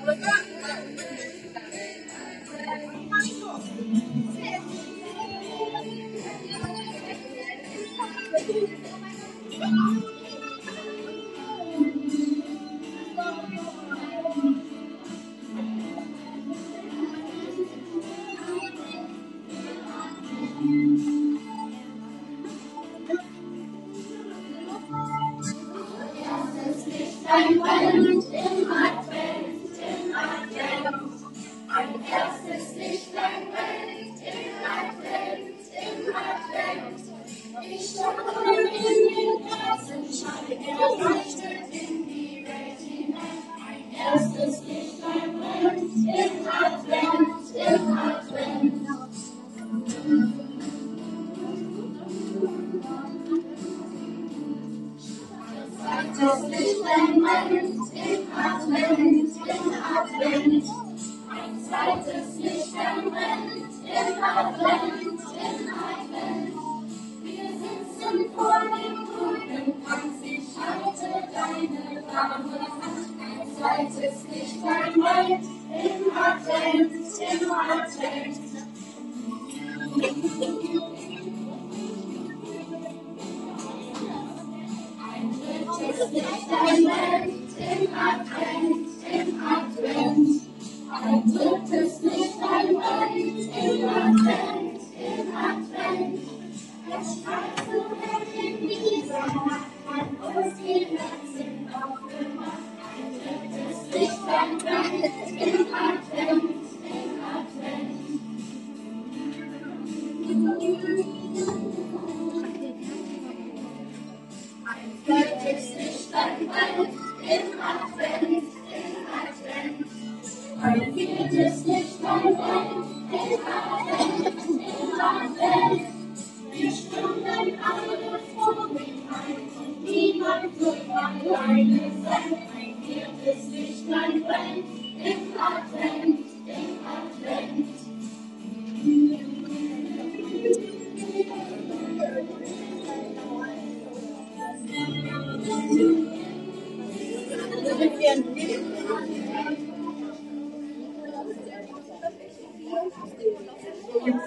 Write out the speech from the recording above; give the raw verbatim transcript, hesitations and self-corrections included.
Ein Advent im Advent, im Advent. Ein erstes Lichtlein brennt im Advent, im Advent. Ich schaue in den Kerzenschein, er leuchtet in die Welt hinein. Ein erstes Lichtlein brennt im Advent, im Advent. Das Lichtlein brennt im Advent, im Advent. Ein zweites Lichtlein brennt im Advent, im Advent. Wir sitzen vor dem grünen Kranz, ich halte deine warme Hand. Ein zweites Lichtlein brennt im Advent, im Advent. Das Lichtlein brennt im Advent, im Advent. Ein drittes Lichtlein brennt im Advent, im Advent. Es strahlt so hell in dieser Nacht, an uns die Herzen aufgemacht. Ein drittes Lichtlein brennt im Advent, im Advent. Ein viertes Lichtlein brennt im Advent, im Advent. Ein viertes Lichtlein brennt